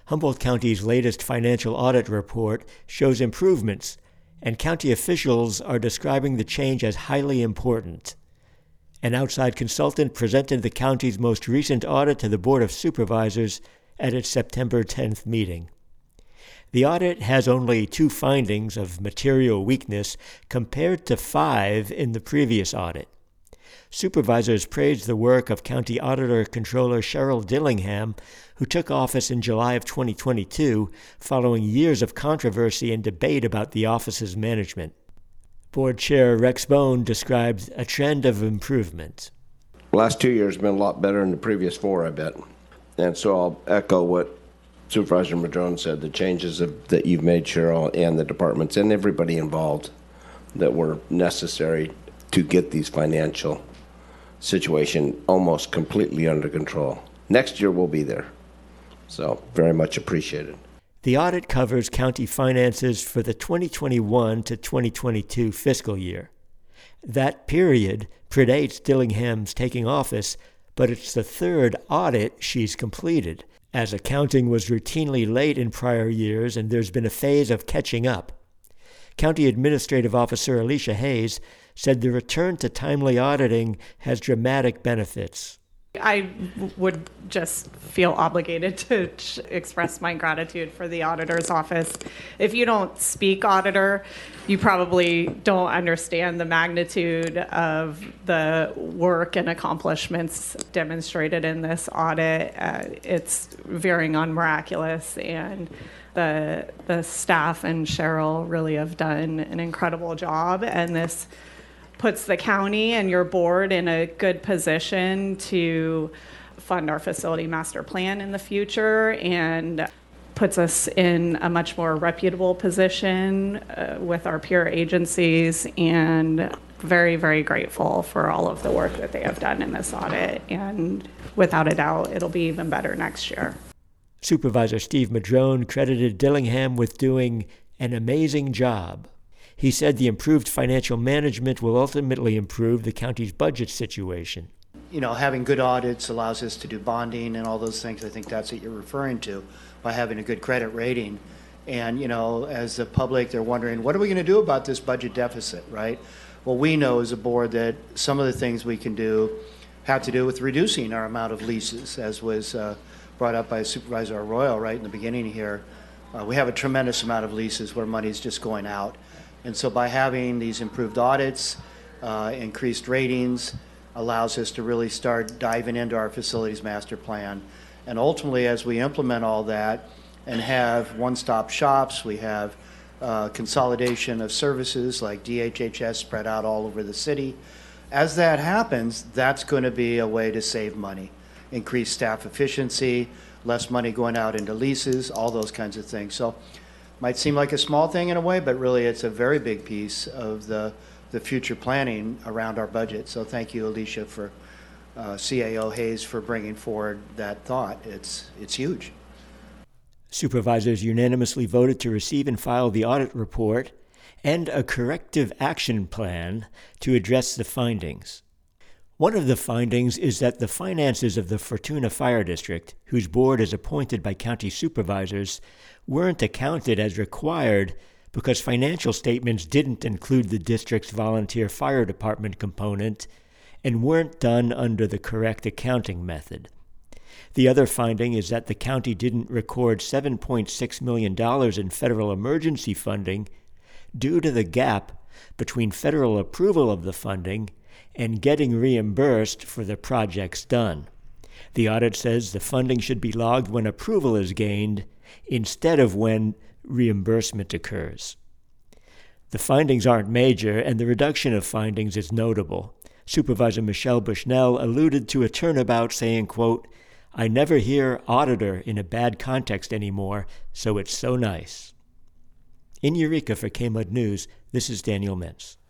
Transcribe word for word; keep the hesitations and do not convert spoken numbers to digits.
Humboldt County's latest financial audit report shows improvements, and county officials are describing the change as highly important. An outside consultant presented the county's most recent audit to the Board of Supervisors at its September tenth meeting. The audit has only two findings of material weakness compared to five in the previous audit. Supervisors praised the work of County Auditor Controller Cheryl Dillingham, who took office in July of twenty twenty-two following years of controversy and debate about the office's management. Board Chair Rex Bone described a trend of improvement. The last two years have been a lot better than the previous four, I bet. And so I'll echo what Supervisor Madrone said, the changes of, that you've made, Cheryl, and the departments and everybody involved that were necessary to get these financial situation almost completely under control. Next year we'll be there. So very much appreciated. The audit covers county finances for the twenty twenty-one to twenty twenty-two fiscal year. That period predates Dillingham's taking office, but it's the third audit she's completed, as accounting was routinely late in prior years and there's been a phase of catching up. County Administrative Officer Alicia Hayes said the return to timely auditing has dramatic benefits. I would just feel obligated to express my gratitude for the auditor's office. If you don't speak auditor, you probably don't understand the magnitude of the work and accomplishments demonstrated in this audit. Uh, it's veering on miraculous, and the the staff and Cheryl really have done an incredible job, and this puts the county and your board in a good position to fund our facility master plan in the future, and puts us in a much more reputable position uh, with our peer agencies, and very, very grateful for all of the work that they have done in this audit. And without a doubt, it'll be even better next year. Supervisor Steve Madrone credited Dillingham with doing an amazing job. He said the improved financial management will ultimately improve the county's budget situation. You know, having good audits allows us to do bonding and all those things. I think that's what you're referring to by having a good credit rating. And, you know, as the public, they're wondering, what are we going to do about this budget deficit, right? Well, we know as a board that some of the things we can do have to do with reducing our amount of leases, as was uh, brought up by Supervisor Arroyo right in the beginning here. Uh, we have a tremendous amount of leases where money is just going out. And so by having these improved audits, uh, increased ratings, allows us to really start diving into our facilities master plan. And ultimately, as we implement all that and have one-stop shops, we have uh, consolidation of services like D H H S spread out all over the city. As that happens, that's going to be a way to save money, increase staff efficiency, less money going out into leases, all those kinds of things. So might seem like a small thing in a way, but really it's a very big piece of the, the future planning around our budget. So thank you, Alicia, for uh, C A O Hayes for bringing forward that thought. It's, it's huge. Supervisors unanimously voted to receive and file the audit report and a corrective action plan to address the findings. One of the findings is that the finances of the Fortuna Fire District, whose board is appointed by county supervisors, weren't accounted as required because financial statements didn't include the district's volunteer fire department component and weren't done under the correct accounting method. The other finding is that the county didn't record seven point six million dollars in federal emergency funding due to the gap between federal approval of the funding and getting reimbursed for the projects done. The audit says the funding should be logged when approval is gained instead of when reimbursement occurs. The findings aren't major, and the reduction of findings is notable. Supervisor Michelle Bushnell alluded to a turnabout saying, quote, "I never hear auditor in a bad context anymore, so it's so nice." In Eureka for K M U D News, this is Daniel Mintz.